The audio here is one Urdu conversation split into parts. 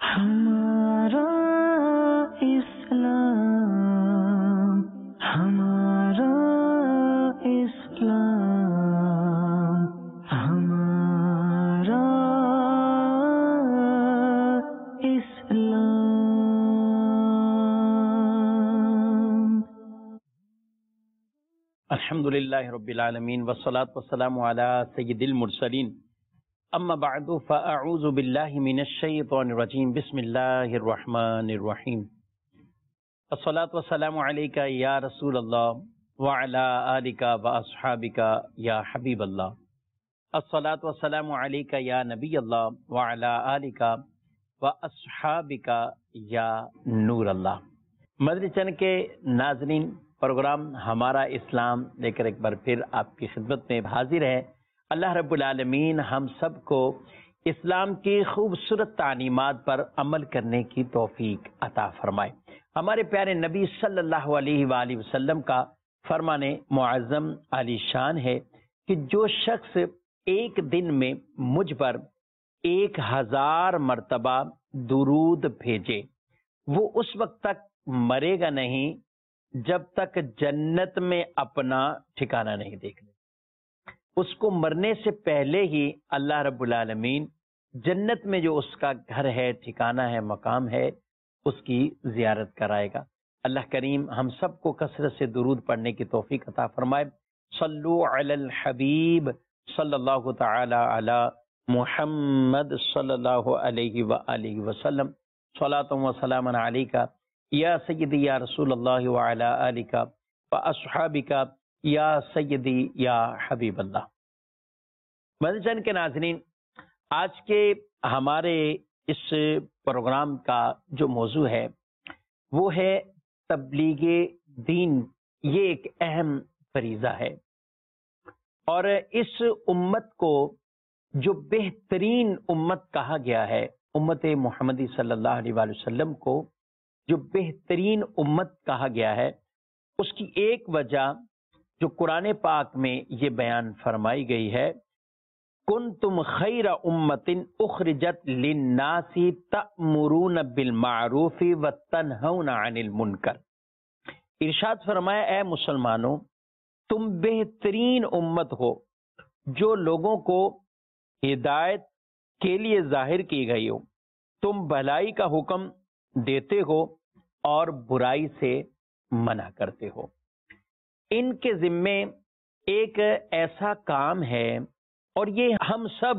ہمارا اسلام، ہمارا اسلام، ہمارا اسلام۔ الحمدللہ رب العالمین والصلاة والسلام علی سید المرسلین، اما بعد فاعوذ باللہ من الشیطان الرجیم، بسم اللہ الرحمن الرحیم۔ الصلاة والسلام علیک یا رسول اللہ وعلی آلک واصحابک یا حبیب اللہ۔ الصلاة والسلام علیک یا نبی اللہ وعلی آلک واصحابک یا نور اللہ۔ مدنی چینل کے ناظرین، پروگرام ہمارا اسلام لے کر ایک بار پھر آپ کی خدمت میں حاضر ہے۔ اللہ رب العالمین ہم سب کو اسلام کی خوبصورت تعلیمات پر عمل کرنے کی توفیق عطا فرمائے۔ ہمارے پیارے نبی صلی اللہ علیہ وآلہ وسلم کا فرمان معظم عالی شان ہے کہ جو شخص ایک دن میں مجھ پر 1000 مرتبہ درود بھیجے، وہ اس وقت تک مرے گا نہیں جب تک جنت میں اپنا ٹھکانہ نہیں دیکھ لے۔ اس کو مرنے سے پہلے ہی اللہ رب العالمین جنت میں جو اس کا گھر ہے، ٹھکانہ ہے، مقام ہے، اس کی زیارت کرائے گا۔ اللہ کریم ہم سب کو کثرت سے درود پڑھنے کی توفیق عطا فرمائے۔ صلو علی الحبیب صلی اللہ تعالی علی محمد صلی اللہ علیہ وآلہ وسلم، صلاۃ و سلام علیک یا سیدی یا رسول اللہ وعلی آلک واصحابک یا سیدی یا حبیب اللہ۔ مدنی چینل کے ناظرین، آج کے ہمارے اس پروگرام کا جو موضوع ہے وہ ہے تبلیغ دین۔ یہ ایک اہم فریضہ ہے، اور اس امت کو جو بہترین امت کہا گیا ہے، امت محمدی صلی اللہ علیہ وآلہ وسلم کو جو بہترین امت کہا گیا ہے، اس کی ایک وجہ جو قرآن پاک میں یہ بیان فرمائی گئی ہے، کنتم خیر امت اخرجت للناس تأمرون بالمعروف وتنہون عن المنکر۔ ارشاد فرمایا، اے مسلمانوں، تم بہترین امت ہو جو لوگوں کو ہدایت کے لیے ظاہر کی گئی ہو، تم بھلائی کا حکم دیتے ہو اور برائی سے منع کرتے ہو۔ ان کے ذمے ایک ایسا کام ہے، اور یہ ہم سب،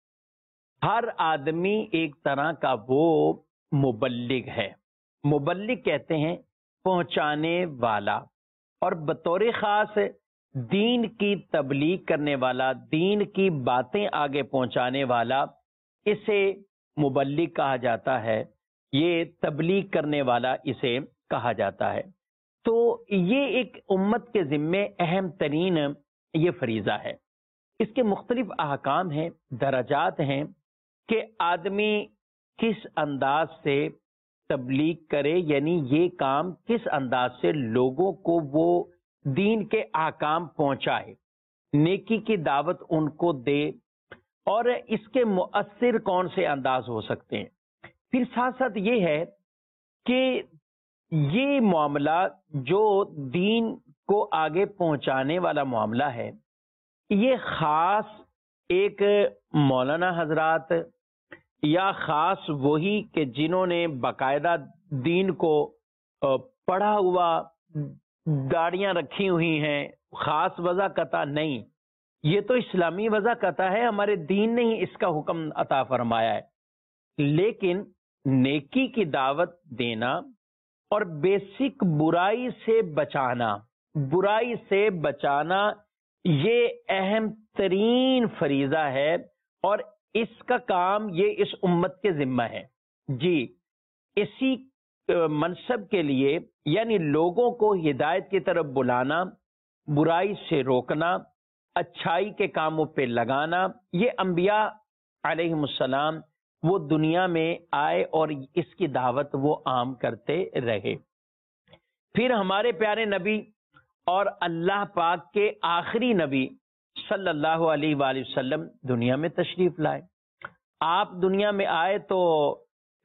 ہر آدمی ایک طرح کا وہ مبلغ ہے۔ مبلغ کہتے ہیں پہنچانے والا، اور بطور خاص دین کی تبلیغ کرنے والا، دین کی باتیں آگے پہنچانے والا، اسے مبلغ کہا جاتا ہے، یہ تبلیغ کرنے والا اسے کہا جاتا ہے۔ تو یہ ایک امت کے ذمے اہم ترین یہ فریضہ ہے۔ اس کے مختلف احکام ہیں، درجات ہیں کہ آدمی کس انداز سے تبلیغ کرے، یعنی یہ کام کس انداز سے لوگوں کو وہ دین کے احکام پہنچائے، نیکی کی دعوت ان کو دے، اور اس کے مؤثر کون سے انداز ہو سکتے ہیں۔ پھر ساتھ ساتھ یہ ہے کہ یہ معاملہ جو دین کو آگے پہنچانے والا معاملہ ہے، یہ خاص ایک مولانا حضرات یا خاص وہی کہ جنہوں نے باقاعدہ دین کو پڑھا ہوا، داڑیاں رکھی ہوئی ہیں، خاص وضاقتہ نہیں، یہ تو اسلامی وضاقتہ ہے، ہمارے دین نے ہی اس کا حکم عطا فرمایا ہے۔ لیکن نیکی کی دعوت دینا اور بیسک برائی سے بچانا یہ اہم ترین فریضہ ہے، اور اس کا کام یہ اس امت کے ذمہ ہے۔ جی، اسی منصب کے لیے، یعنی لوگوں کو ہدایت کی طرف بلانا، برائی سے روکنا، اچھائی کے کاموں پہ لگانا، یہ انبیاء علیہم السلام وہ دنیا میں آئے اور اس کی دعوت وہ عام کرتے رہے۔ پھر ہمارے پیارے نبی اور اللہ پاک کے آخری نبی صلی اللہ علیہ وآلہ وسلم دنیا میں تشریف لائے۔ آپ دنیا میں آئے تو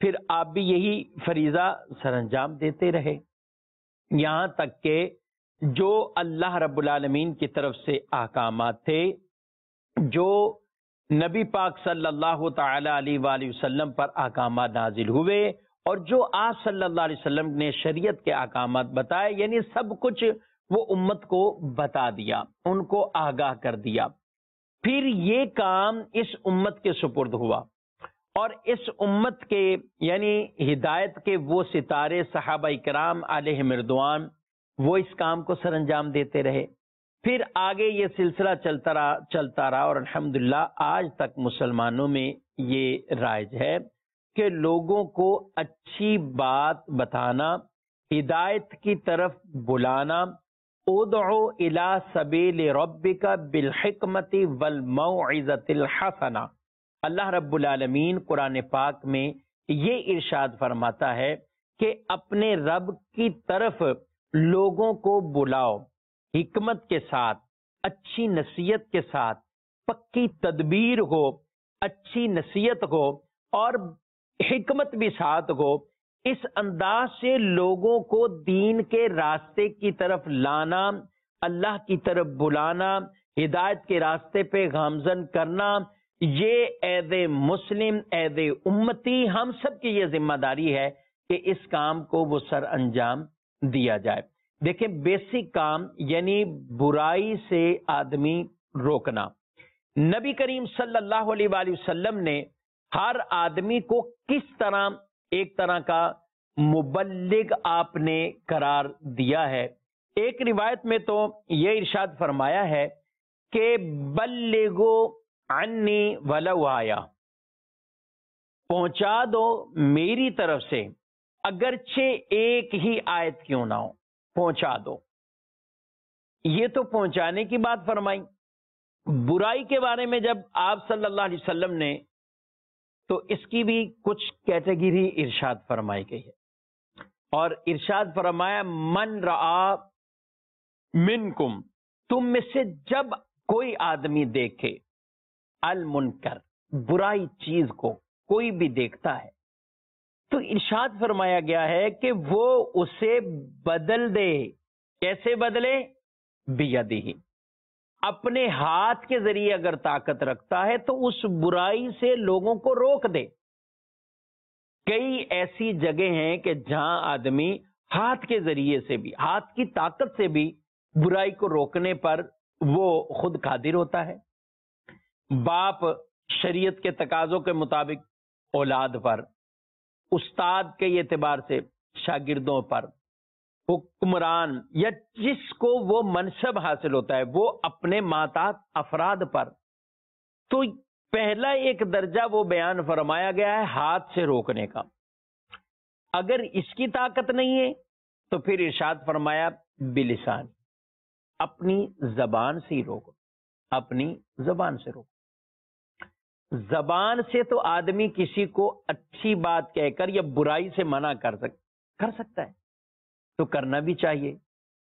پھر آپ بھی یہی فریضہ سر انجام دیتے رہے، یہاں تک کہ جو اللہ رب العالمین کی طرف سے احکامات تھے، جو نبی پاک صلی اللہ تعالی علیہ وآلہ وسلم پر احکامات نازل ہوئے، اور جو آپ صلی اللہ علیہ وسلم نے شریعت کے احکامات بتائے، یعنی سب کچھ وہ امت کو بتا دیا، ان کو آگاہ کر دیا۔ پھر یہ کام اس امت کے سپرد ہوا، اور اس امت کے یعنی ہدایت کے وہ ستارے صحابہ کرام علیہم رضوان، وہ اس کام کو سر انجام دیتے رہے۔ پھر آگے یہ سلسلہ چلتا رہا اور الحمدللہ آج تک مسلمانوں میں یہ رائج ہے کہ لوگوں کو اچھی بات بتانا، ہدایت کی طرف بلانا، ادعو الی سبیل ربک بالحکمت والموعظۃ الحسنہ۔ اللہ رب العالمین قرآن پاک میں یہ ارشاد فرماتا ہے کہ اپنے رب کی طرف لوگوں کو بلاؤ، حکمت کے ساتھ، اچھی نصیحت کے ساتھ، پکی تدبیر ہو، اچھی نصیحت ہو اور حکمت بھی ساتھ ہو، اس انداز سے لوگوں کو دین کے راستے کی طرف لانا، اللہ کی طرف بلانا، ہدایت کے راستے پہ گامزن کرنا، یہ عہد مسلم، عہد امتی، ہم سب کی یہ ذمہ داری ہے کہ اس کام کو وہ سر انجام دیا جائے۔ دیکھیں بیسک کام یعنی برائی سے آدمی روکنا۔ نبی کریم صلی اللہ علیہ وآلہ وسلم نے ہر آدمی کو کس طرح ایک طرح کا مبلغ آپ نے قرار دیا ہے۔ ایک روایت میں تو یہ ارشاد فرمایا ہے کہ بلغو عنی ولو آیا، پہنچا دو میری طرف سے اگرچہ ایک ہی آیت کیوں نہ ہو، پہنچا دو۔ یہ تو پہنچانے کی بات فرمائی۔ برائی کے بارے میں جب آپ صلی اللہ علیہ وسلم نے، تو اس کی بھی کچھ کیٹیگری ارشاد فرمائی گئی ہے، اور ارشاد فرمایا من رعا منکم، تم میں سے جب کوئی آدمی دیکھے المنکر، برائی چیز کو کوئی بھی دیکھتا ہے، تو ارشاد فرمایا گیا ہے کہ وہ اسے بدل دے۔ کیسے بدلے؟ بیدہ، اپنے ہاتھ کے ذریعے اگر طاقت رکھتا ہے تو اس برائی سے لوگوں کو روک دے۔ کئی ایسی جگہ ہیں کہ جہاں آدمی ہاتھ کے ذریعے سے بھی، ہاتھ کی طاقت سے بھی برائی کو روکنے پر وہ خود قادر ہوتا ہے۔ باپ شریعت کے تقاضوں کے مطابق اولاد پر، استاد کے اعتبار سے شاگردوں پر، حکمران یا جس کو وہ منصب حاصل ہوتا ہے وہ اپنے ماتحت افراد پر، تو پہلا ایک درجہ وہ بیان فرمایا گیا ہے ہاتھ سے روکنے کا۔ اگر اس کی طاقت نہیں ہے تو پھر ارشاد فرمایا بلسان، اپنی زبان سے ہی روکو، اپنی زبان سے روکو۔ زبان سے تو آدمی کسی کو اچھی بات کہہ کر یا برائی سے منع کر سکتا ہے، تو کرنا بھی چاہیے۔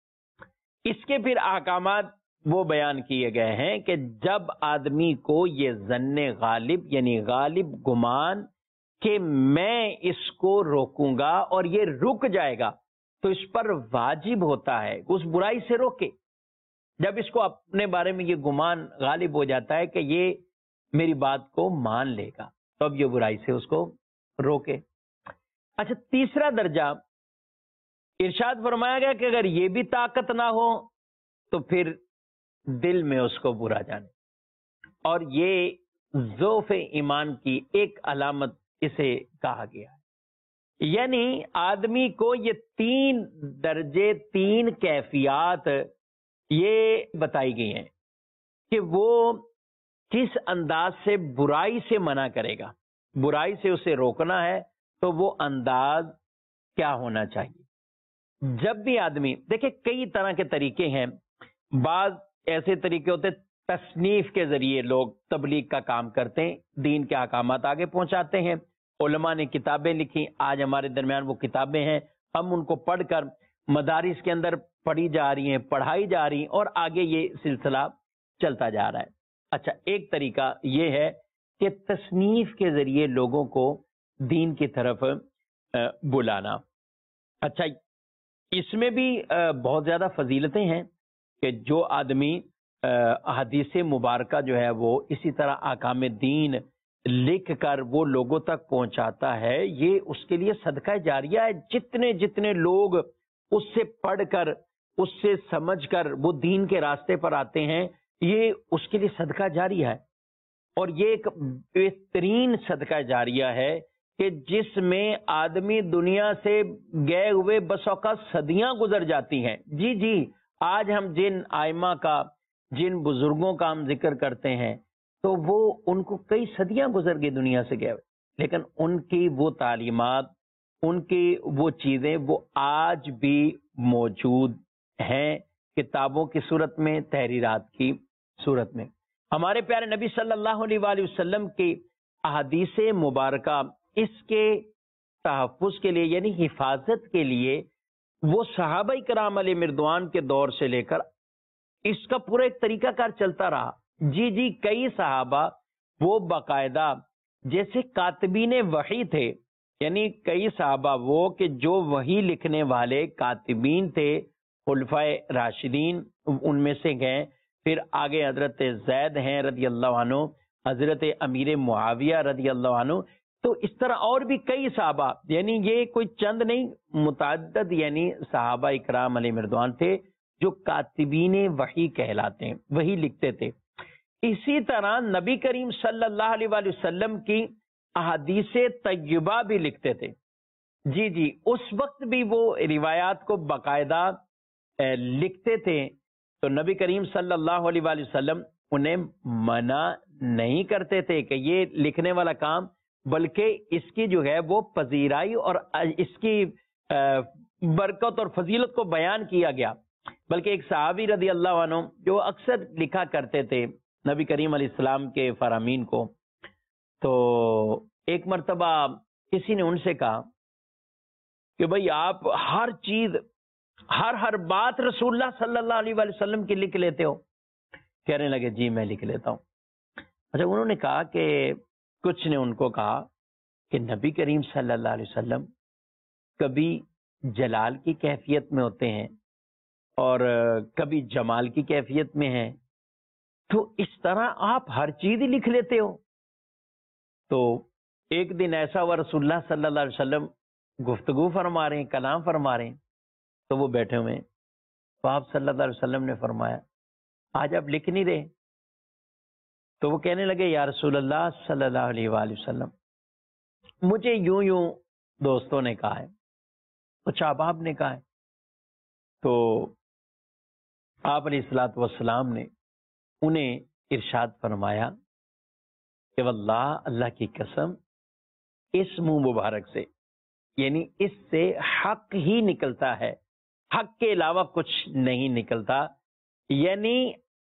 اس کے پھر احکامات وہ بیان کیے گئے ہیں کہ جب آدمی کو یہ ظن غالب یعنی غالب گمان کہ میں اس کو روکوں گا اور یہ رک جائے گا، تو اس پر واجب ہوتا ہے اس برائی سے روکے۔ جب اس کو اپنے بارے میں یہ گمان غالب ہو جاتا ہے کہ یہ میری بات کو مان لے گا، تو اب یہ برائی سے اس کو روکے۔ اچھا، تیسرا درجہ ارشاد فرمایا گیا کہ اگر یہ بھی طاقت نہ ہو تو پھر دل میں اس کو برا جانے، اور یہ ضعف ایمان کی ایک علامت اسے کہا گیا ہے۔ یعنی آدمی کو یہ تین درجے، تین کیفیات یہ بتائی گئی ہیں کہ وہ کس انداز سے برائی سے منع کرے گا، برائی سے اسے روکنا ہے تو وہ انداز کیا ہونا چاہیے۔ جب بھی آدمی دیکھیں کئی طرح کے طریقے ہیں، بعض ایسے طریقے ہوتے تصنیف کے ذریعے لوگ تبلیغ کا کام کرتے ہیں، دین کے احکامات آگے پہنچاتے ہیں۔ علماء نے کتابیں لکھی، آج ہمارے درمیان وہ کتابیں ہیں، ہم ان کو پڑھ کر مدارس کے اندر پڑھی جا رہی ہیں، پڑھائی جا رہی ہیں، اور آگے یہ سلسلہ چلتا جا رہا ہے۔ اچھا، ایک طریقہ یہ ہے کہ تصنیف کے ذریعے لوگوں کو دین کی طرف بلانا۔ اچھا، اس میں بھی بہت زیادہ فضیلتیں ہیں کہ جو آدمی احادیث مبارکہ جو ہے وہ اسی طرح احکام دین لکھ کر وہ لوگوں تک پہنچاتا ہے، یہ اس کے لیے صدقہ جاریہ ہے۔ جتنے جتنے لوگ اس سے پڑھ کر، اس سے سمجھ کر وہ دین کے راستے پر آتے ہیں، یہ اس کے لیے صدقہ جاریہ ہے۔ اور یہ ایک بہترین صدقہ جاریہ ہے کہ جس میں آدمی دنیا سے گئے ہوئے بس اوقات صدیاں گزر جاتی ہیں۔ جی آج ہم جن ائمہ کا، جن بزرگوں کا ہم ذکر کرتے ہیں تو وہ ان کو کئی صدیاں گزر گئی دنیا سے گئے ہوئے، لیکن ان کی وہ تعلیمات، ان کی وہ چیزیں وہ آج بھی موجود ہیں، کتابوں کی صورت میں، تحریرات کی صورت میں۔ ہمارے پیارے نبی صلی اللہ علیہ وآلہ وسلم کی احادیث مبارکہ اس کے تحفظ کے لیے، یعنی حفاظت کے لیے، وہ صحابہ کرام علیہ مردوان کے دور سے لے کر اس کا پورا ایک طریقہ کار چلتا رہا۔ جی کئی صحابہ وہ باقاعدہ جیسے کاتبین وحی تھے، یعنی کئی صحابہ وہ کہ جو وحی لکھنے والے کاتبین تھے، خلفائے راشدین ان میں سے گئے، پھر آگے حضرت زید ہیں رضی اللہ عنہ، حضرت امیر معاویہ رضی اللہ عنہ، تو اس طرح اور بھی کئی صحابہ، یعنی یہ کوئی چند نہیں، متعدد یعنی صحابہ اکرام علیہ مردوان تھے جو کاتبین وحی کہلاتے ہیں، وہی لکھتے تھے۔ اسی طرح نبی کریم صلی اللہ علیہ وآلہ وسلم کی احادیث طیبہ بھی لکھتے تھے۔ جی اس وقت بھی وہ روایات کو باقاعدہ لکھتے تھے، تو نبی کریم صلی اللہ علیہ وآلہ وسلم انہیں منع نہیں کرتے تھے کہ یہ لکھنے والا کام، بلکہ اس کی جو ہے وہ پذیرائی اور اس کی برکت اور فضیلت کو بیان کیا گیا۔ بلکہ ایک صحابی رضی اللہ عنہ جو اکثر لکھا کرتے تھے نبی کریم علیہ السلام کے فرامین کو، تو ایک مرتبہ کسی نے ان سے کہا کہ بھئی آپ ہر چیز، ہر بات رسول اللہ صلی اللہ علیہ وآلہ وسلم کی لکھ لیتے ہو؟ کہنے لگے جی میں لکھ لیتا ہوں۔ اچھا، انہوں نے کہا کہ کچھ نے ان کو کہا کہ نبی کریم صلی اللہ علیہ وسلم کبھی جلال کی کیفیت میں ہوتے ہیں اور کبھی جمال کی کیفیت میں ہیں، تو اس طرح آپ ہر چیز ہی لکھ لیتے ہو؟ تو ایک دن ایسا ہوا رسول اللہ صلی اللہ علیہ وسلم گفتگو فرما رہے ہیں، کلام فرما رہے ہیں، تو وہ بیٹھے ہوئے ہیں، تو آپ صلی اللہ علیہ وسلم نے فرمایا آج آپ لکھ نہیں رہے؟ تو وہ کہنے لگے یا رسول اللہ صلی اللہ علیہ وآلہ وسلم مجھے یوں دوستوں نے کہا ہے، کچھ احباب نے کہا ہے۔ تو آپ علیہ الصلوۃ والسلام نے انہیں ارشاد فرمایا کہ واللہ، اللہ کی قسم، اس منہ مبارک سے، یعنی اس سے حق ہی نکلتا ہے، حق کے علاوہ کچھ نہیں نکلتا، یعنی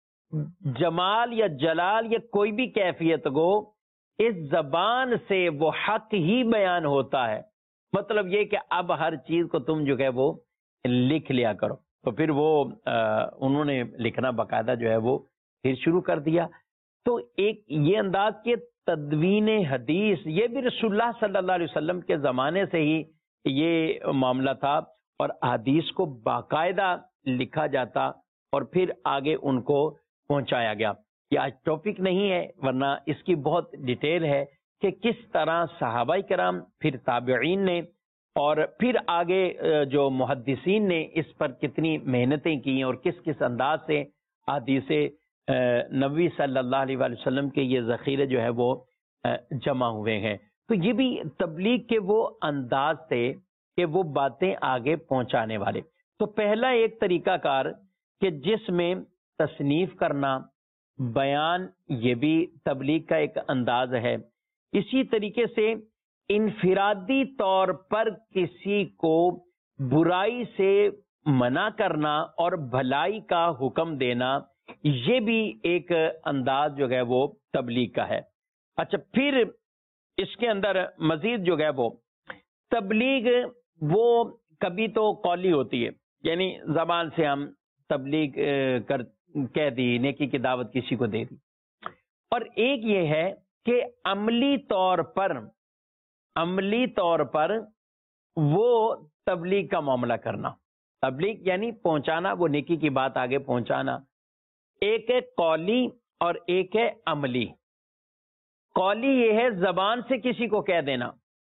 جمال یا جلال یا کوئی بھی کیفیت ہو، اس زبان سے وہ حق ہی بیان ہوتا ہے۔ مطلب یہ کہ اب ہر چیز کو تم جو ہے وہ لکھ لیا کرو۔ تو پھر وہ انہوں نے لکھنا باقاعدہ جو ہے وہ پھر شروع کر دیا۔ تو ایک یہ انداز کہ تدوین حدیث، یہ بھی رسول اللہ صلی اللہ علیہ وسلم کے زمانے سے ہی یہ معاملہ تھا، اور حدیث کو باقاعدہ لکھا جاتا اور پھر آگے ان کو پہنچایا گیا۔ یہ آج ٹاپک نہیں ہے، ورنہ اس کی بہت ڈیٹیل ہے کہ کس طرح صحابہ کرام، پھر تابعین نے، اور پھر آگے جو محدثین نے اس پر کتنی محنتیں کی اور کس کس انداز سے حدیث نبوی صلی اللہ علیہ وآلہ وسلم کے یہ ذخیرے جو ہے وہ جمع ہوئے ہیں۔ تو یہ بھی تبلیغ کے وہ انداز تھے کہ وہ باتیں آگے پہنچانے والے۔ تو پہلا ایک طریقہ کار کہ جس میں تصنیف کرنا، بیان، یہ بھی تبلیغ کا ایک انداز ہے۔ اسی طریقے سے انفرادی طور پر کسی کو برائی سے منع کرنا اور بھلائی کا حکم دینا، یہ بھی ایک انداز جو ہے وہ تبلیغ کا ہے۔ اچھا، پھر اس کے اندر مزید جو ہے وہ تبلیغ وہ کبھی تو قولی ہوتی ہے، یعنی زبان سے ہم تبلیغ کہہ دی، نیکی کی دعوت کسی کو دے دی، اور ایک یہ ہے کہ عملی طور پر عملی طور پر وہ تبلیغ کا معاملہ کرنا. تبلیغ یعنی پہنچانا، وہ نیکی کی بات آگے پہنچانا. ایک ہے قولی اور ایک ہے عملی. قولی یہ ہے زبان سے کسی کو کہہ دینا،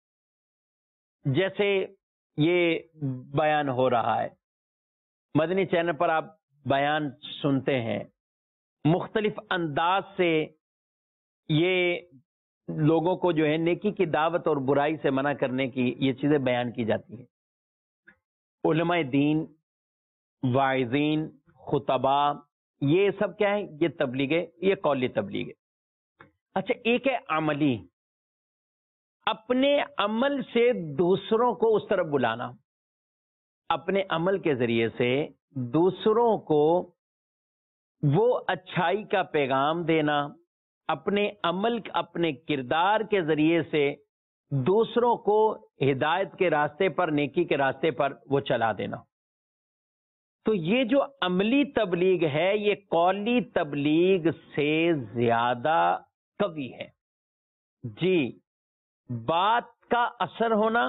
جیسے یہ بیان ہو رہا ہے، مدنی چینل پر آپ بیان سنتے ہیں، مختلف انداز سے یہ لوگوں کو جو ہے نیکی کی دعوت اور برائی سے منع کرنے کی یہ چیزیں بیان کی جاتی ہیں. علماء دین، واعظین، خطبا، یہ سب کیا ہے؟ یہ تبلیغ ہے، یہ قولی تبلیغ ہے. اچھا، ایک ہے عملی، اپنے عمل سے دوسروں کو اس طرف بلانا، اپنے عمل کے ذریعے سے دوسروں کو وہ اچھائی کا پیغام دینا، اپنے عمل، اپنے کردار کے ذریعے سے دوسروں کو ہدایت کے راستے پر، نیکی کے راستے پر وہ چلا دینا. تو یہ جو عملی تبلیغ ہے یہ قولی تبلیغ سے زیادہ قوی ہے. جی، بات کا اثر ہونا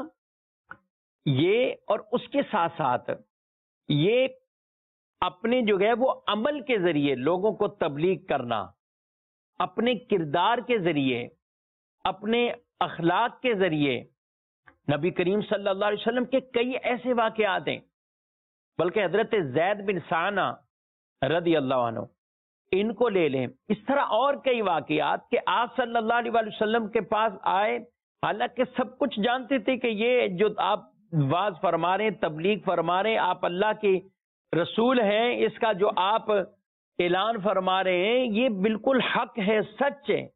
یہ، اور اس کے ساتھ ساتھ یہ اپنے جو ہے وہ عمل کے ذریعے لوگوں کو تبلیغ کرنا، اپنے کردار کے ذریعے، اپنے اخلاق کے ذریعے. نبی کریم صلی اللہ علیہ وسلم کے کئی ایسے واقعات ہیں، بلکہ حضرت زید بن ثانہ رضی اللہ عنہ، ان کو لے لیں. اس طرح اور کئی واقعات کہ آپ صلی اللہ علیہ وسلم کے پاس آئے، حالانکہ سب کچھ جانتے تھے کہ یہ جو آپ واز فرما رہے ہیں، تبلیغ فرما رہے ہیں، آپ اللہ کے رسول ہیں، اس کا جو آپ اعلان فرما رہے ہیں یہ بالکل حق ہے، سچ ہے.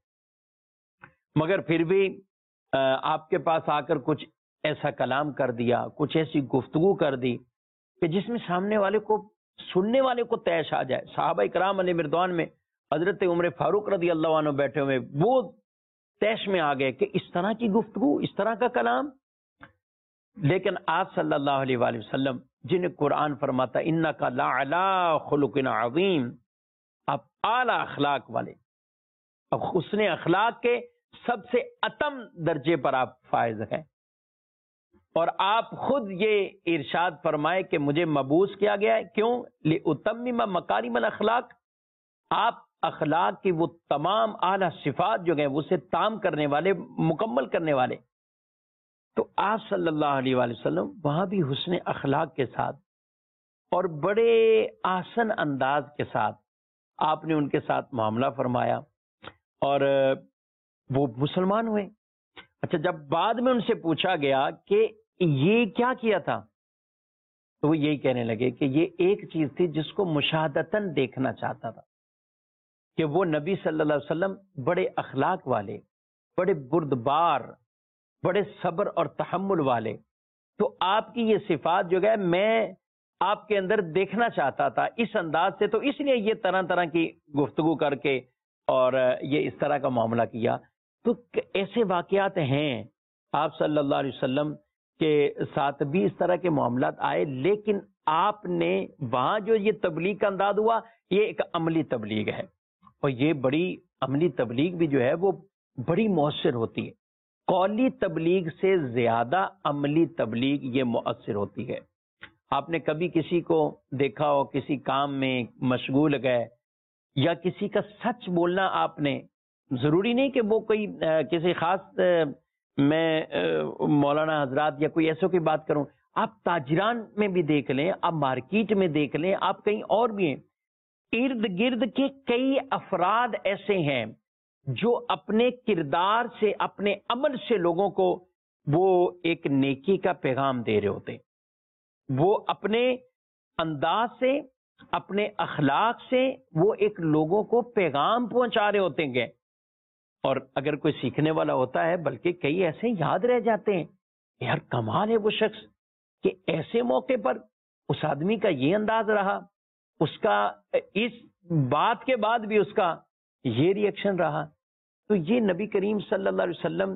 مگر پھر بھی آپ کے پاس آ کر کچھ ایسا کلام کر دیا، کچھ ایسی گفتگو کر دی کہ جس میں سامنے والے کو، سننے والے کو طیش آ جائے. صحابہ کرام علیہ مردوان میں حضرت عمر فاروق رضی اللہ عنہ بیٹھے ہوئے، وہ طیش میں آ گئے کہ اس طرح کی گفتگو، اس طرح کا کلام. لیکن آپ صلی اللہ علیہ وآلہ وسلم، جنہیں قرآن فرماتا انک لعلی خلق عظیم، آپ اعلیٰ اخلاق والے، اب حسن اخلاق کے سب سے اتم درجے پر آپ فائز ہیں. اور آپ خود یہ ارشاد فرمائے کہ مجھے مبعوث کیا گیا ہے، کیوں؟ لِأُتَمِّمَ مَكَارِمَ الْأَخْلَاقِ، آپ اخلاق کی وہ تمام اعلیٰ صفات جو ہیں اسے تام کرنے والے، مکمل کرنے والے. تو آپ صلی اللہ علیہ وآلہ وسلم وہاں بھی حسن اخلاق کے ساتھ اور بڑے آسن انداز کے ساتھ آپ نے ان کے ساتھ معاملہ فرمایا اور وہ مسلمان ہوئے. اچھا، جب بعد میں ان سے پوچھا گیا کہ یہ کیا کیا تھا، تو وہ یہی کہنے لگے کہ یہ ایک چیز تھی جس کو مشاہدتاً دیکھنا چاہتا تھا، کہ وہ نبی صلی اللہ علیہ وسلم بڑے اخلاق والے، بڑے بردبار، بڑے صبر اور تحمل والے. تو آپ کی یہ صفات جو ہے میں آپ کے اندر دیکھنا چاہتا تھا اس انداز سے، تو اس لیے یہ طرح طرح کی گفتگو کر کے اور یہ اس طرح کا معاملہ کیا. تو ایسے واقعات ہیں آپ صلی اللہ علیہ وسلم کے ساتھ بھی اس طرح کے معاملات آئے، لیکن آپ نے وہاں جو یہ تبلیغ کا انداز ہوا یہ ایک عملی تبلیغ ہے، اور یہ بڑی عملی تبلیغ بھی جو ہے وہ بڑی مؤثر ہوتی ہے. قولی تبلیغ سے زیادہ عملی تبلیغ یہ مؤثر ہوتی ہے. آپ نے کبھی کسی کو دیکھا ہو کسی کام میں مشغول گئے، یا کسی کا سچ بولنا، آپ نے، ضروری نہیں کہ وہ کوئی کسی خاص، میں مولانا حضرات یا کوئی ایسے کی بات کروں، آپ تاجران میں بھی دیکھ لیں، آپ مارکیٹ میں دیکھ لیں، آپ کہیں اور بھی ہیں، ارد گرد کے کئی افراد ایسے ہیں جو اپنے کردار سے، اپنے عمل سے لوگوں کو وہ ایک نیکی کا پیغام دے رہے ہوتے ہیں. وہ اپنے انداز سے، اپنے اخلاق سے وہ ایک لوگوں کو پیغام پہنچا رہے ہوتے ہیں. اور اگر کوئی سیکھنے والا ہوتا ہے، بلکہ کئی ایسے یاد رہ جاتے ہیں، یار کمال ہے وہ شخص کہ ایسے موقع پر اس آدمی کا یہ انداز رہا، اس کا اس بات کے بعد بھی اس کا یہ ری ایکشن رہا. تو یہ نبی کریم صلی اللہ علیہ وسلم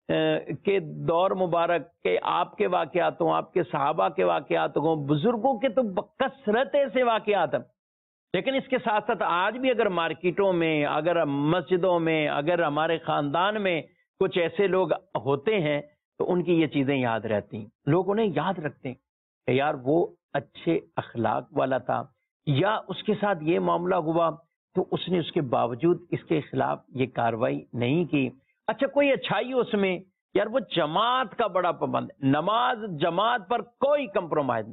کے دور مبارک کے آپ کے واقعات ہوں، آپ کے صحابہ کے واقعات ہوں، بزرگوں کے تو بکثرت ایسے واقعات ہیں. لیکن اس کے ساتھ ساتھ آج بھی اگر مارکیٹوں میں، اگر مسجدوں میں، اگر ہمارے خاندان میں کچھ ایسے لوگ ہوتے ہیں، تو تو ان کی یہ چیزیں یاد رہتی ہیں، لوگ انہیں یاد رکھتے ہیں کہ یار وہ اچھے اخلاق والا تھا، یا اس کے ساتھ یہ معاملہ ہوا تو اس نے اس کے باوجود اس کے خلاف یہ کاروائی نہیں کی۔ اچھا کوئی اچھائی اس میں، یار وہ جماعت کا بڑا پابند ہے، نماز جماعت پر کوئی کمپرومائز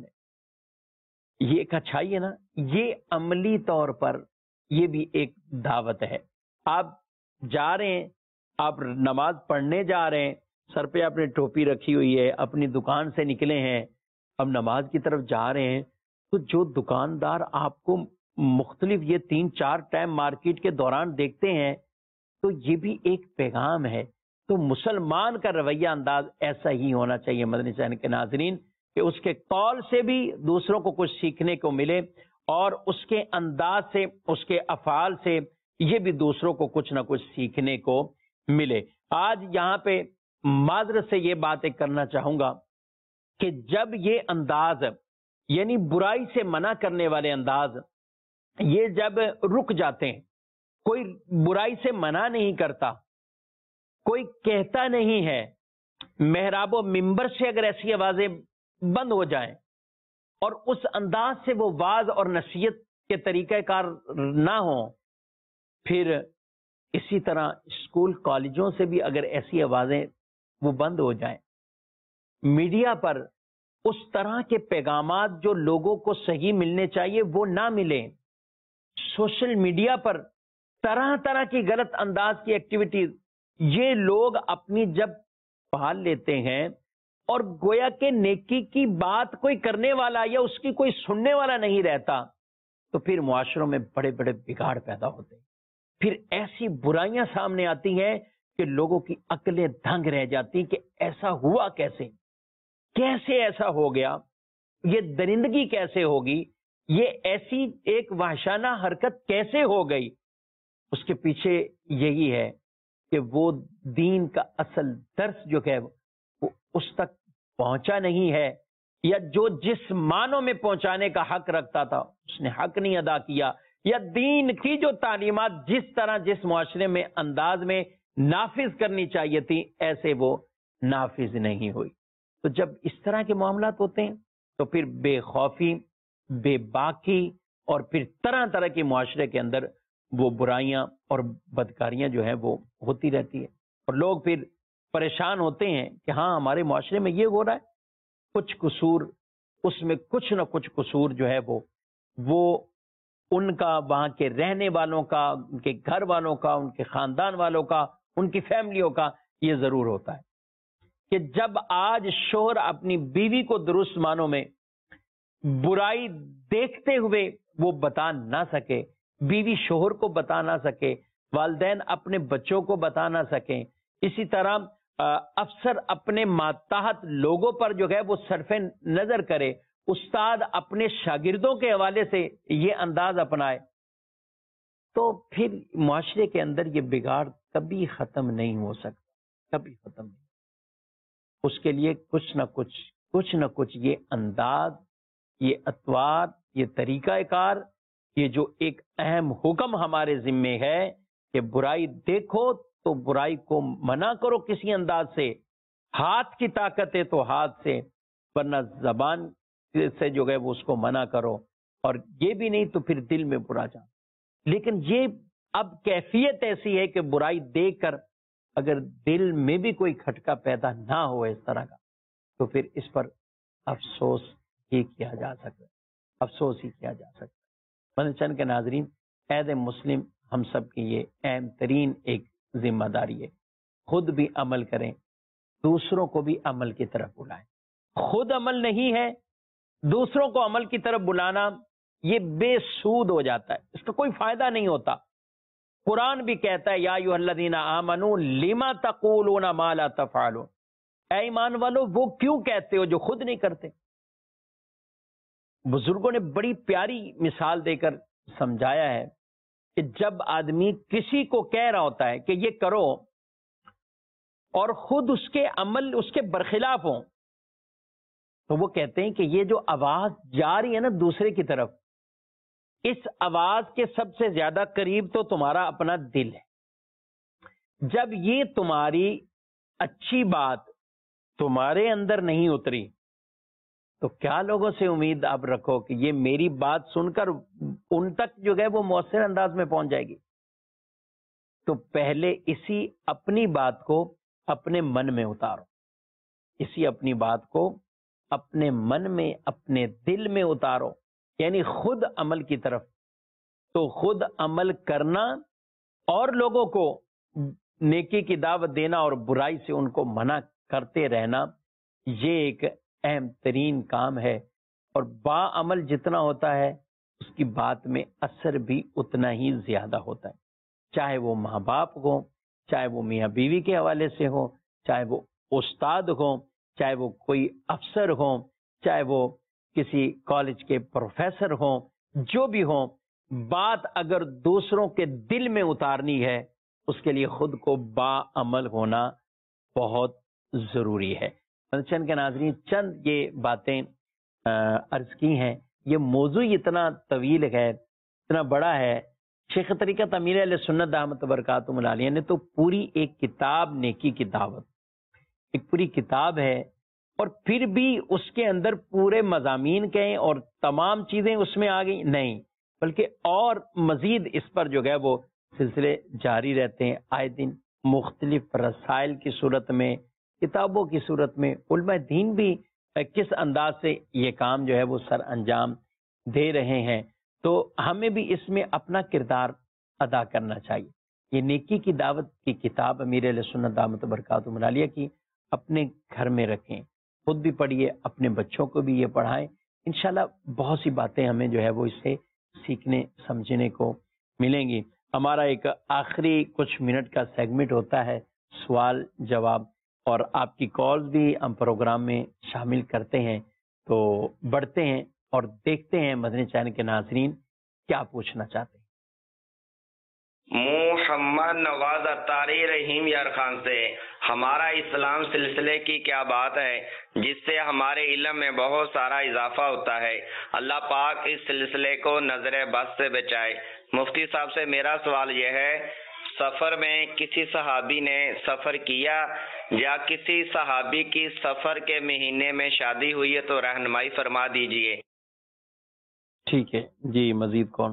نہیں، یہ ایک اچھائی ہے نا۔ یہ عملی طور پر یہ بھی ایک دعوت ہے۔ آپ جا رہے ہیں، آپ نماز پڑھنے جا رہے ہیں، سر پہ آپ نے ٹوپی رکھی ہوئی ہے، اپنی دکان سے نکلے ہیں، اب نماز کی طرف جا رہے ہیں، تو جو دکاندار آپ کو مختلف یہ 3-4 ٹائم مارکیٹ کے دوران دیکھتے ہیں، تو یہ بھی ایک پیغام ہے۔ تو مسلمان کا رویہ انداز ایسا ہی ہونا چاہیے مدنی چینل کے ناظرین، کہ اس کے قول سے بھی دوسروں کو کچھ سیکھنے کو ملے، اور اس کے انداز سے، اس کے افعال سے یہ بھی دوسروں کو کچھ نہ کچھ سیکھنے کو ملے۔ آج یہاں پہ معذرت سے یہ باتیں کرنا چاہوں گا کہ جب یہ انداز، یعنی برائی سے منع کرنے والے انداز، یہ جب رک جاتے ہیں، کوئی برائی سے منع نہیں کرتا، کوئی کہتا نہیں ہے، محراب و منبر سے اگر ایسی آوازیں بند ہو جائیں اور اس انداز سے وہ واعظ اور نصیحت کے طریقہ کار نہ ہوں، پھر اسی طرح اسکول کالجوں سے بھی اگر ایسی آوازیں وہ بند ہو جائیں، میڈیا پر اس طرح کے پیغامات جو لوگوں کو صحیح ملنے چاہیے وہ نہ ملیں، سوشل میڈیا پر طرح طرح کی غلط انداز کی ایکٹیویٹیز، یہ لوگ اپنی جب پال لیتے ہیں اور گویا کہ نیکی کی بات کوئی کرنے والا یا اس کی کوئی سننے والا نہیں رہتا، تو پھر معاشروں میں بڑے بڑے بگاڑ پیدا ہوتے ہیں، پھر ایسی برائیاں سامنے آتی ہیں کہ لوگوں کی عقلیں دنگ رہ جاتی کہ ایسا ہوا کیسے ایسا ہو گیا، یہ درندگی کیسے ہوگی، یہ ایسی ایک وحشانہ حرکت کیسے ہو گئی۔ اس کے پیچھے یہی ہے کہ وہ دین کا اصل درس جو ہے وہ اس تک پہنچا نہیں ہے، یا جو جس معنوں میں پہنچانے کا حق رکھتا تھا اس نے حق نہیں ادا کیا، یا دین کی جو تعلیمات جس طرح جس معاشرے میں انداز میں نافذ کرنی چاہیے تھی ایسے وہ نافذ نہیں ہوئی۔ تو جب اس طرح کے معاملات ہوتے ہیں تو پھر بے خوفی، بے باکی اور پھر طرح طرح کے معاشرے کے اندر وہ برائیاں اور بدکاریاں جو ہیں وہ ہوتی رہتی ہے، اور لوگ پھر پریشان ہوتے ہیں کہ ہاں ہمارے معاشرے میں یہ ہو رہا ہے، کچھ قصور اس میں کچھ نہ کچھ قصور جو ہے وہ ان کا، وہاں کے رہنے والوں کا، ان کے گھر والوں کا، ان کے خاندان والوں کا، ان کی فیملیوں کا یہ ضرور ہوتا ہے کہ جب آج شوہر اپنی بیوی کو درست معنوں میں برائی دیکھتے ہوئے وہ بتا نہ سکے، بیوی شوہر کو بتا نہ سکے، والدین اپنے بچوں کو بتا نہ سکیں، اسی طرح افسر اپنے ماتحت لوگوں پر جو ہے وہ صرف نظر کرے، استاد اپنے شاگردوں کے حوالے سے یہ انداز اپنائے، تو پھر معاشرے کے اندر یہ بگاڑ کبھی ختم نہیں ہو سکتا، کبھی ختم نہیں۔ اس کے لیے کچھ نہ کچھ یہ انداز، یہ اطوار، یہ طریقہ کار، یہ جو ایک اہم حکم ہمارے ذمے ہے کہ برائی دیکھو تو برائی کو منع کرو کسی انداز سے، ہاتھ کی طاقت ہے تو ہاتھ سے، ورنہ زبان سے جو ہے وہ اس کو منع کرو، اور یہ بھی نہیں تو پھر دل میں برا جان۔ لیکن یہ اب کیفیت ایسی ہے کہ برائی دیکھ کر اگر دل میں بھی کوئی کھٹکا پیدا نہ ہو اس طرح کا، تو پھر اس پر افسوس ہی کیا جا سکتا ہے، افسوس ہی کیا جا سکتا ہے۔ مدنی چینل کے ناظرین، عہد مسلم ہم سب کی یہ اہم ترین ایک ذمہ داری ہے، خود بھی عمل کریں، دوسروں کو بھی عمل کی طرف بلائیں۔ خود عمل نہیں ہے، دوسروں کو عمل کی طرف بلانا یہ بے سود ہو جاتا ہے، اس کا کوئی فائدہ نہیں ہوتا۔ قرآن بھی کہتا ہے یا ایھا الذین آمنوا لما تقولون ما لا تفعلون، اے ایمان والو وہ کیوں کہتے ہو جو خود نہیں کرتے۔ بزرگوں نے بڑی پیاری مثال دے کر سمجھایا ہے کہ جب آدمی کسی کو کہہ رہا ہوتا ہے کہ یہ کرو اور خود اس کے عمل اس کے برخلاف ہوں، تو وہ کہتے ہیں کہ یہ جو آواز جا رہی ہے نا دوسرے کی طرف، اس آواز کے سب سے زیادہ قریب تو تمہارا اپنا دل ہے۔ جب یہ تمہاری اچھی بات تمہارے اندر نہیں اتری تو کیا لوگوں سے امید آپ رکھو کہ یہ میری بات سن کر ان تک جو ہے وہ مؤثر انداز میں پہنچ جائے گی؟ تو پہلے اسی اپنی بات کو اپنے من میں اتارو، اسی اپنی بات کو اپنے من میں، اپنے دل میں اتارو، یعنی خود عمل کی طرف۔ تو خود عمل کرنا اور لوگوں کو نیکی کی دعوت دینا اور برائی سے ان کو منع کرتے رہنا، یہ ایک اہم ترین کام ہے، اور با عمل جتنا ہوتا ہے اس کی بات میں اثر بھی اتنا ہی زیادہ ہوتا ہے، چاہے وہ ماں باپ ہو، چاہے وہ میاں بیوی کے حوالے سے ہو، چاہے وہ استاد ہو، چاہے وہ کوئی افسر ہو، چاہے وہ کسی کالج کے پروفیسر ہوں، جو بھی ہوں، بات اگر دوسروں کے دل میں اتارنی ہے اس کے لیے خود کو با عمل ہونا بہت ضروری ہے۔ چند کے ناظرین، چند یہ باتیں عرض کی ہیں۔ یہ موضوع اتنا طویل ہے، اتنا بڑا ہے، شیخ طریقت امیر اہل سنت دامت برکاتہم العالیہ نے تو پوری ایک کتاب نیکی کی دعوت، ایک پوری کتاب ہے، اور پھر بھی اس کے اندر پورے مضامین کے اور تمام چیزیں اس میں آ گئی نہیں، بلکہ اور مزید اس پر جو ہے وہ سلسلے جاری رہتے ہیں، آئے دن مختلف رسائل کی صورت میں، کتابوں کی صورت میں علماء دین بھی کس انداز سے یہ کام جو ہے وہ سر انجام دے رہے ہیں۔ تو ہمیں بھی اس میں اپنا کردار ادا کرنا چاہیے۔ یہ نیکی کی دعوت کی کتاب امیر اہل سنت دامت برکاتہم العالیہ کی اپنے گھر میں رکھیں، خود بھی پڑھیے، اپنے بچوں کو بھی یہ پڑھائیں، انشاءاللہ بہت سی باتیں ہمیں جو ہے وہ اس سے سیکھنے سمجھنے کو ملیں گی۔ ہمارا ایک آخری کچھ منٹ کا سیگمنٹ ہوتا ہے سوال جواب، اور آپ کی کالز بھی ہم پروگرام میں شامل کرتے ہیں، تو بڑھتے ہیں اور دیکھتے ہیں مدنی چینل کے ناظرین کیا پوچھنا چاہتے ہیں۔ محمد نواز اتاری رحیم یار خان سے، ہمارا اسلام سلسلے کی کیا بات ہے جس سے ہمارے علم میں بہت سارا اضافہ ہوتا ہے؟ اللہ پاک اس سلسلے کو نظر بد سے بچائے۔ مفتی صاحب سے میرا سوال یہ ہے، سفر میں کسی صحابی نے سفر کیا یا کسی صحابی کی سفر کے مہینے میں شادی ہوئی ہے تو رہنمائی فرما دیجئے۔ ٹھیک ہے جی، مزید کون؟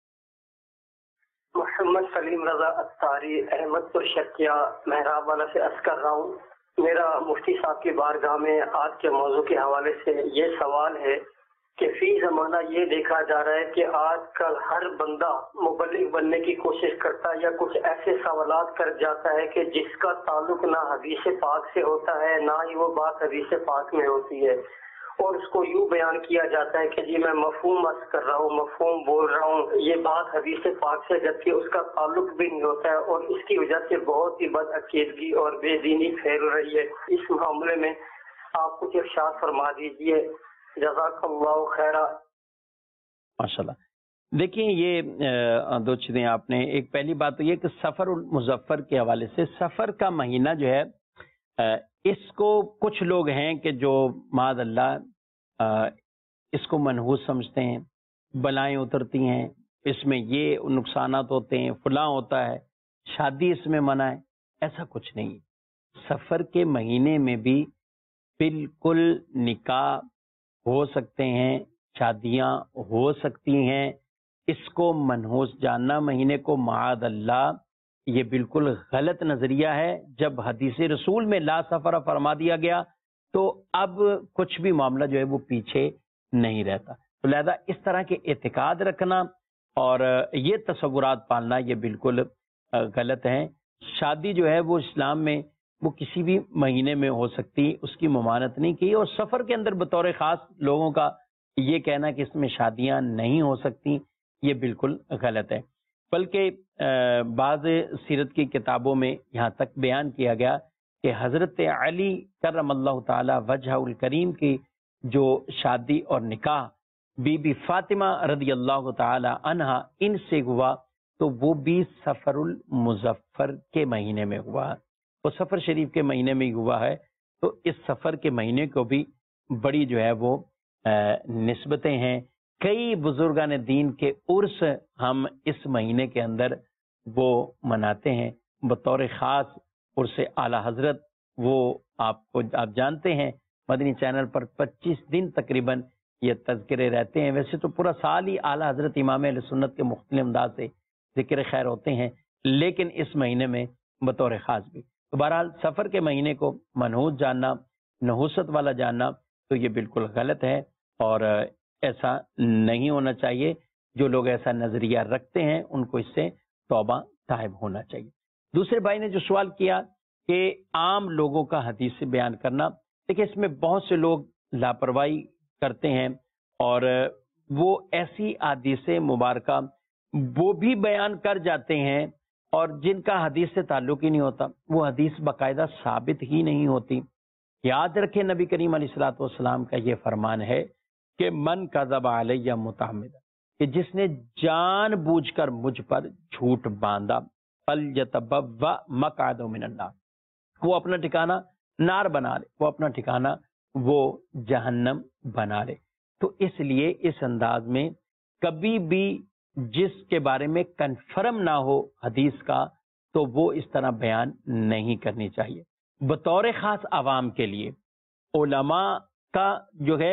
محمد سلیم رضا اتاری، احمد پور شکیہ، محراب والا سے عرض کر رہا ہوں۔ میرا مفتی صاحب کی بارگاہ میں آج کے موضوع کے حوالے سے یہ سوال ہے کہ فی زمانہ یہ دیکھا جا رہا ہے کہ آج کل ہر بندہ مبلغ بننے کی کوشش کرتا ہے یا کچھ ایسے سوالات کر جاتا ہے کہ جس کا تعلق نہ حدیث پاک سے ہوتا ہے نہ ہی وہ بات حدیث پاک میں ہوتی ہے، اور اس کو یوں بیان کیا جاتا ہے کہ جی میں مفہوم عرض کر رہا ہوں، مفہوم بول رہا ہوں، یہ بات حدیث پاک سے، جبکہ اس کا تعلق بھی نہیں ہوتا ہے، اور اس کی وجہ سے بہت ہی بد عقیدگی اور بے دینی پھیل رہی ہے۔ اس معاملے میں آپ کچھ ارشاد فرما دیجئے، جزاک اللہ خیرہ۔ ماشاءاللہ، دیکھیں یہ دو چیزیں آپ نے، ایک پہلی بات تو یہ کہ سفر المظفر کے حوالے سے، سفر کا مہینہ جو ہے اس کو کچھ لوگ ہیں کہ جو معاذ اللہ اس کو منحوس سمجھتے ہیں، بلائیں اترتی ہیں، اس میں یہ نقصانات ہوتے ہیں، فلاں ہوتا ہے، شادی اس میں منع ہے، ایسا کچھ نہیں ہے۔ سفر کے مہینے میں بھی بالکل نکاح ہو سکتے ہیں، شادیاں ہو سکتی ہیں، اس کو منحوس جاننا مہینے کو معاذ اللہ یہ بالکل غلط نظریہ ہے۔ جب حدیث رسول میں لا سفر فرما دیا گیا تو اب کچھ بھی معاملہ جو ہے وہ پیچھے نہیں رہتا، تو لہذا اس طرح کے اعتقاد رکھنا اور یہ تصورات پالنا یہ بالکل غلط ہیں۔ شادی جو ہے وہ اسلام میں وہ کسی بھی مہینے میں ہو سکتی، اس کی ممانعت نہیں کی، اور سفر کے اندر بطور خاص لوگوں کا یہ کہنا کہ اس میں شادیاں نہیں ہو سکتی یہ بالکل غلط ہے۔ بلکہ بعض سیرت کی کتابوں میں یہاں تک بیان کیا گیا کہ حضرت علی کرم اللہ تعالی وجہ الکریم کی جو شادی اور نکاح بی بی فاطمہ رضی اللہ تعالی عنہا ان سے ہوا تو وہ بھی سفر المظفر کے مہینے میں ہوا، وہ سفر شریف کے مہینے میں ہوا ہے۔ تو اس سفر کے مہینے کو بھی بڑی جو ہے وہ نسبتیں ہیں، کئی بزرگان دین کے عرس ہم اس مہینے کے اندر وہ مناتے ہیں، بطور خاص عرس اعلی حضرت وہ آپ جانتے ہیں مدنی چینل پر 25 دن تقریباً یہ تذکرے رہتے ہیں. ویسے تو پورا سال ہی اعلیٰ حضرت امام اہل سنت کے مختلف انداز سے ذکر خیر ہوتے ہیں، لیکن اس مہینے میں بطور خاص بھی. تو بہرحال سفر کے مہینے کو منحوس جاننا، نحوست والا جاننا تو یہ بالکل غلط ہے اور ایسا نہیں ہونا چاہیے. جو لوگ ایسا نظریہ رکھتے ہیں ان کو اس سے توبہ طائب ہونا چاہیے. دوسرے بھائی نے جو سوال کیا کہ عام لوگوں کا حدیث بیان کرنا، دیکھیں اس میں بہت سے لوگ لاپرواہی کرتے ہیں اور وہ ایسی حدیث مبارکہ وہ بھی بیان کر جاتے ہیں اور جن کا حدیث سے تعلق ہی نہیں ہوتا، وہ حدیث باقاعدہ ثابت ہی نہیں ہوتی. یاد رکھیں نبی کریم علیہ الصلوۃ والسلام کا یہ فرمان ہے کہ من کذب علیہ متعمدا، کہ جس نے جان بوجھ کر مجھ پر جھوٹ باندھا، فلیتبوأ مقعدہ من النار، وہ اپنا ٹھکانہ نار بنا لے، وہ اپنا ٹھکانہ وہ جہنم بنا لے. تو اس لیے اس انداز میں کبھی بھی جس کے بارے میں کنفرم نہ ہو حدیث کا تو وہ اس طرح بیان نہیں کرنی چاہیے. بطور خاص عوام کے لیے علماء کا جو ہے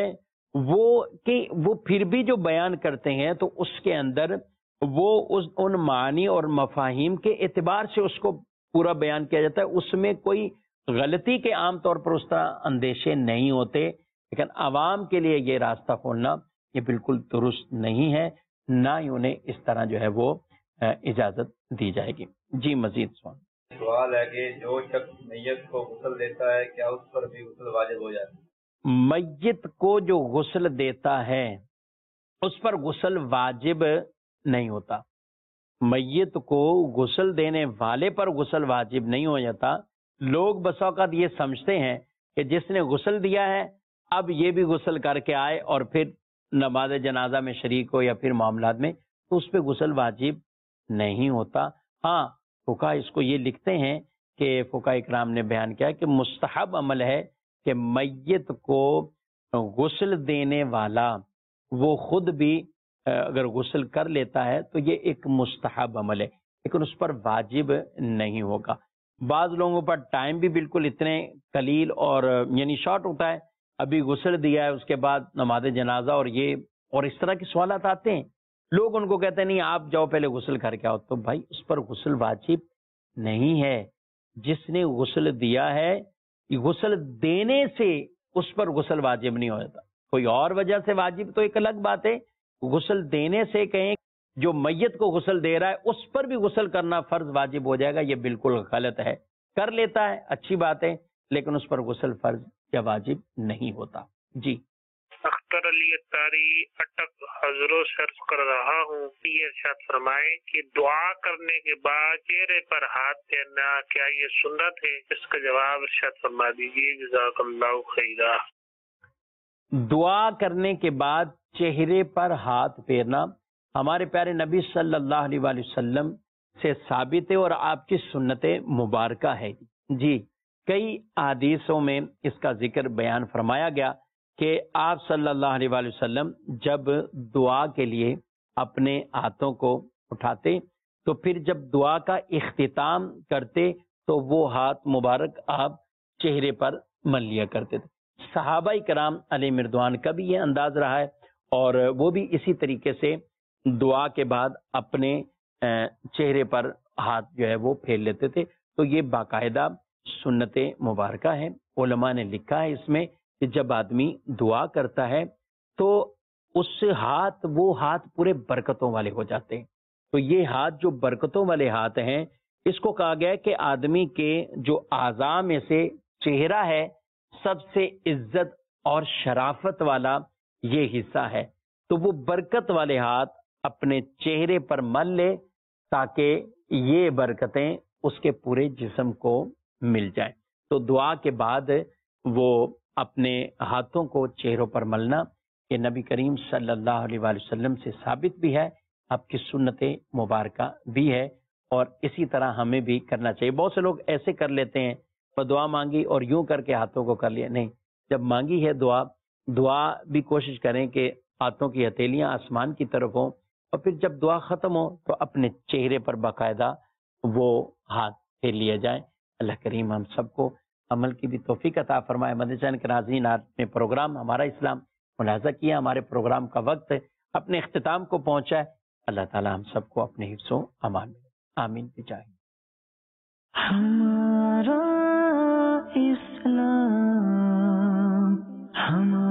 وہ پھر بھی جو بیان کرتے ہیں تو اس کے اندر وہ ان معنی اور مفاہیم کے اعتبار سے اس کو پورا بیان کیا جاتا ہے. اس میں کوئی غلطی کے عام طور پر اس طرح اندیشے نہیں ہوتے، لیکن عوام کے لیے یہ راستہ کھولنا یہ بالکل درست نہیں ہے، نہ ہی انہیں اس طرح جو ہے وہ اجازت دی جائے گی. جی مزید سوال ہے کہ جو شخص میت کو غسل دیتا ہے کیا اس پر بھی غسل واجب ہو جاتا ہے؟ میت کو جو غسل دیتا ہے اس پر غسل واجب نہیں ہوتا. میت کو غسل دینے والے پر غسل واجب نہیں ہو جاتا. لوگ بس اوقات یہ سمجھتے ہیں کہ جس نے غسل دیا ہے اب یہ بھی غسل کر کے آئے اور پھر نماز جنازہ میں شریک ہو یا پھر معاملات میں، تو اس پہ غسل واجب نہیں ہوتا. ہاں فقہا اس کو یہ لکھتے ہیں کہ فقہا اکرام نے بیان کیا کہ مستحب عمل ہے کہ میت کو غسل دینے والا وہ خود بھی اگر غسل کر لیتا ہے تو یہ ایک مستحب عمل ہے، لیکن اس پر واجب نہیں ہوگا. بعض لوگوں پر ٹائم بھی بالکل اتنے قلیل اور یعنی شارٹ ہوتا ہے، ابھی غسل دیا ہے اس کے بعد نماز جنازہ اور اس طرح کے سوالات آتے ہیں. لوگ ان کو کہتے ہیں نہیں آپ جاؤ پہلے غسل کر کے آؤ. تو بھائی اس پر غسل واجب نہیں ہے. جس نے غسل دیا ہے غسل دینے سے اس پر غسل واجب نہیں ہو جاتا. کوئی اور وجہ سے واجب تو ایک الگ بات ہے، غسل دینے سے کہیں جو میت کو غسل دے رہا ہے اس پر بھی غسل کرنا فرض واجب ہو جائے گا، یہ بالکل غلط ہے. کر لیتا ہے اچھی بات ہے لیکن اس پر غسل فرض یا واجب نہیں ہوتا. جی اختر علی اتاری اٹک حضروں سے عرض کر رہا ہوں، یہ ارشاد فرمائیں کہ دعا کرنے کے بعد چہرے پر ہاتھ پھیرنا کیا یہ سنت ہے؟ اس کا جواب ارشاد فرما دیجیے، جزاک اللہ خیرا. دعا کرنے کے بعد چہرے پر ہاتھ پھیرنا ہمارے پیارے نبی صلی اللہ علیہ وآلہ وسلم سے ثابت ہے اور آپ کی سنت مبارکہ ہے. جی کئی احادیثوں میں اس کا ذکر بیان فرمایا گیا کہ آپ صلی اللہ علیہ وآلہ وسلم جب دعا کے لیے اپنے ہاتھوں کو اٹھاتے تو پھر جب دعا کا اختتام کرتے تو وہ ہاتھ مبارک آپ چہرے پر مل لیا کرتے تھے. صحابہ کرام علیہ رضوان کا بھی یہ انداز رہا ہے اور وہ بھی اسی طریقے سے دعا کے بعد اپنے چہرے پر ہاتھ جو ہے وہ پھیر لیتے تھے. تو یہ باقاعدہ سنت مبارکہ ہے. علماء نے لکھا ہے اس میں کہ جب آدمی دعا کرتا ہے تو اس سے وہ ہاتھ پورے برکتوں والے ہو جاتے ہیں. تو یہ ہاتھ جو برکتوں والے ہاتھ ہیں اس کو کہا گیا ہے کہ آدمی کے جو اعضاء میں سے چہرہ ہے سب سے عزت اور شرافت والا یہ حصہ ہے. تو وہ برکت والے ہاتھ اپنے چہرے پر مل لے تاکہ یہ برکتیں اس کے پورے جسم کو مل جائیں. تو دعا کے بعد وہ اپنے ہاتھوں کو چہروں پر ملنا یہ نبی کریم صلی اللہ علیہ وآلہ وسلم سے ثابت بھی ہے، آپ کی سنت مبارکہ بھی ہے اور اسی طرح ہمیں بھی کرنا چاہیے. بہت سے لوگ ایسے کر لیتے ہیں، دعا مانگی اور یوں کر کے ہاتھوں کو کر لیا. نہیں، جب مانگی ہے دعا بھی کوشش کریں کہ ہاتھوں کی ہتھیلیاں آسمان کی طرف ہوں اور پھر جب دعا ختم ہو تو اپنے چہرے پر باقاعدہ وہ ہاتھ پھیر لیا جائے. اللہ کریم ہم سب کو عمل کی بھی توفیق عطا فرمائے۔ مدرسہ کے ناظرین، آج نے پروگرام ہمارا اسلام ملاحظہ کیا، ہمارے پروگرام کا وقت اپنے اختتام کو پہنچا ہے۔ اللہ تعالی ہم سب کو اپنے حفظ و امان میں آمین بجائے۔ ہمارا اسلام ہمارا